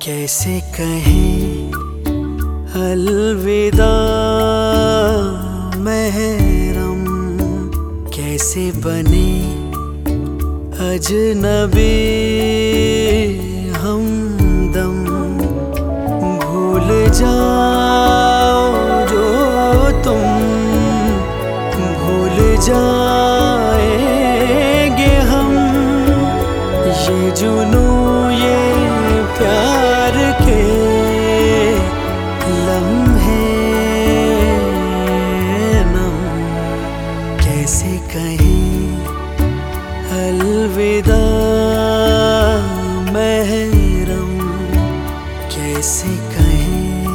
कैसे कहें अलविदा महरम, कैसे बने अजनबी हमदम। भूल जाओ जो तुम भूल जाएंगे हम, ये जुनू ये प्यार के लम्हे नम। कैसे कहें अलविदा महरम, कैसे कहें।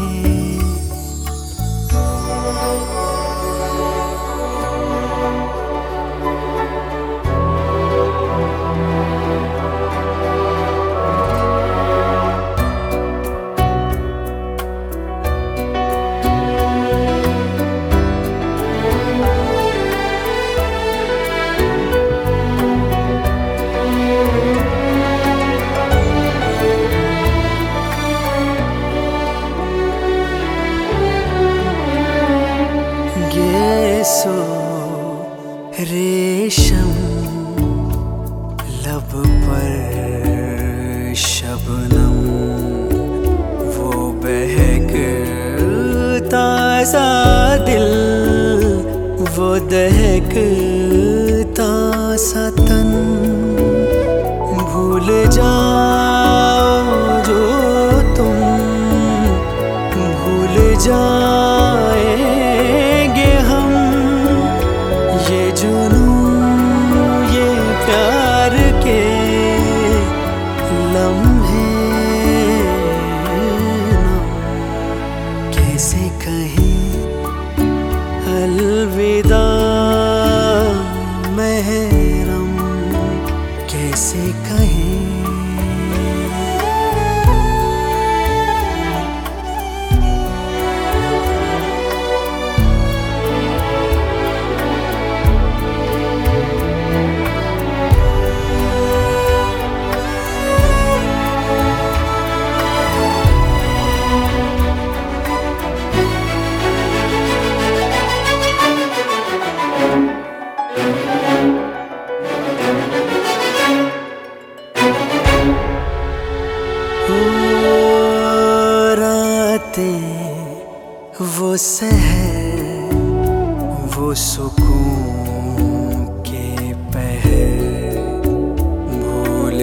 सो रेशम लब पर शबनम, वो बहकता सा दिल, वो दहकता सा तन। भूल जाओ जो तुम भूल जाएंगे हम, ये जुनू ये प्यार के लम्हे नम। कैसे कहें अलविदा महरम, कैसे कहें। वो सहर वो सुकून के पहर, भूल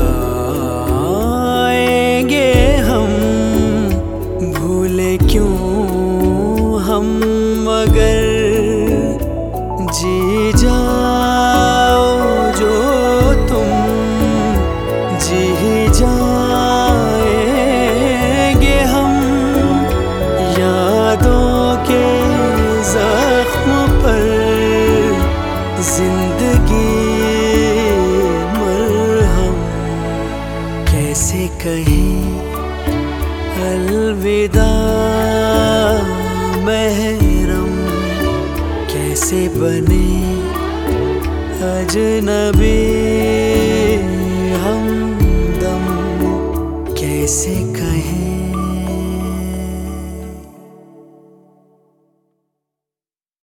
जाएंगे हम, भूले क्यों हम मगर जी जाओ जो तुम जी जाएंगे हम। यादों के जख्म पर जिंदगी मरहम, कैसे कहें अलविदा महरम, कैसे बने अजनबी हमदम। कैसे